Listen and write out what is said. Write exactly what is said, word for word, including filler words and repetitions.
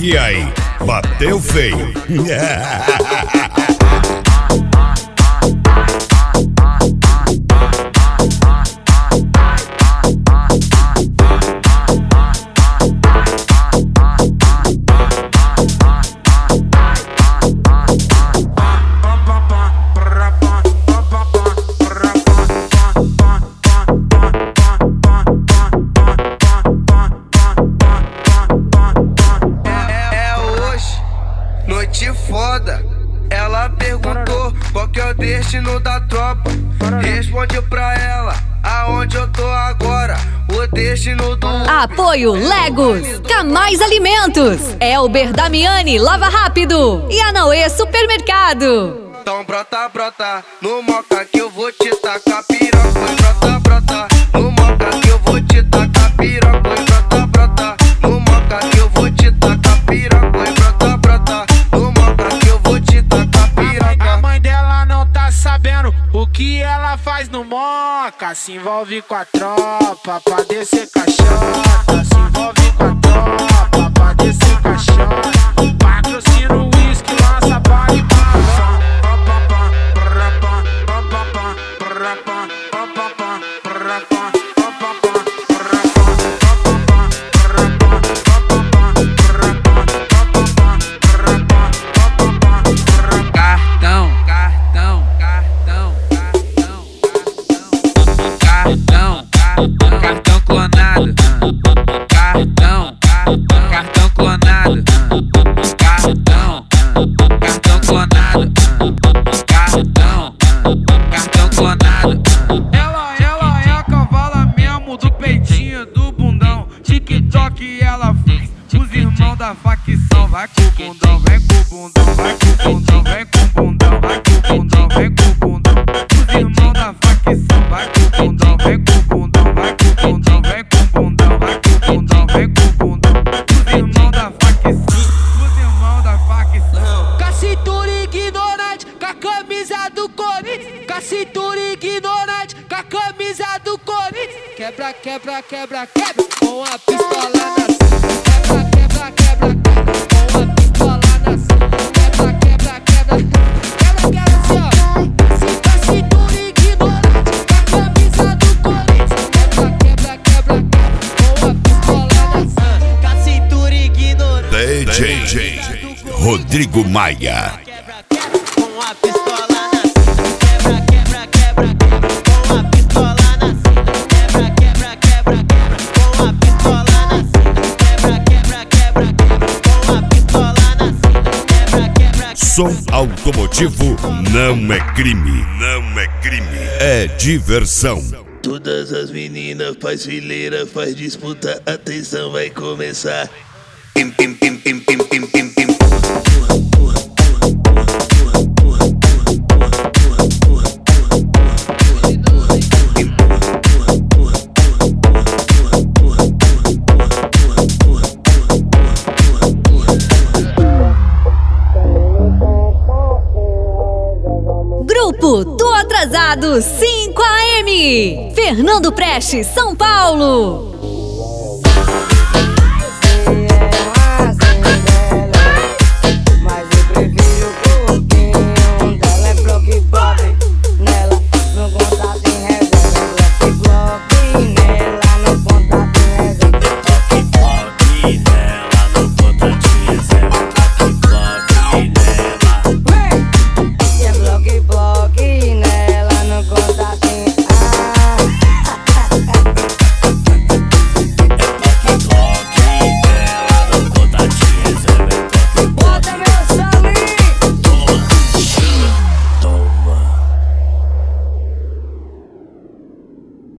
E aí, bateu feio? Noite foda, ela perguntou qual que é o destino da tropa. Responde pra ela aonde eu tô agora. O destino do Apoio Legos, Camais Alimentos, Elber Damiani Lava Rápido e Anauê Supermercado. Então brota, brota, no moca que eu vou te tacar piroca. Brota, brota, no moca que eu vou te tacar piroca. Brota, brota, no moca que eu vou te tacar piroca. Brota, brota, no moca que eu vou te tacar piroca. A mãe dela não tá sabendo o que ela faz no moca. Se envolve com a tropa pra descer caixota. Se envolve com a tropa pra descer caixota. Patrocina o uísque, lança baile pra Cartão, cartão, cartão, cartão, cartão, cartão clonado, cartão, cartão clonado, cartão, cartão clonado, cartão, cartão clonado. Ela, ela é a cavala mesmo do peitinho do bundão. TikTok ela fez, os irmãos da facção. Vai com o bundão, vem com o bundão, vai com o bundão, vem com o bundão, vai com o bundão, vem com o bundão. Os irmãos da facção, vai com o bundão, vem com o bundão, vai com o bundão, vem com o bundão, vai com o bundão, vem com o bundão. Os irmãos da facção, os irmãos da facção. Com a cintura ignorante, com a camisa do Corinthians. Com a cintura ignorante, com a camisa do Corinthians. Quebra, quebra, quebra, quebra, com a pistola na cinta. Quebra, quebra, quebra, quebra, com a pistola na cinta. Quebra, quebra, quebra, quebra, quebra, assim ó. Com a cintura ignorante, com a camisa do Corinthians. Quebra, quebra, quebra, quebra, com a pistola na cinta. Com a cintura ignorante. D J Rodrigo Maia. Quebra, quebra, com a pistola na cinta. Quebra, quebra, quebra, quebra, com a pistola na cinta. Quebra, quebra, quebra, quebra, com a pistola na cinta. Quebra, quebra, quebra, quebra, com a pistola na cinta. Quebra, quebra, Som automotivo não é crime, não é crime, é diversão. Todas as meninas faz fileira, faz disputa, atenção vai começar. Pim, pim, pim, pim, pim, pim, pim, pim. Grupo do Atrasado cinco A M, Fernando Prestes, São Paulo.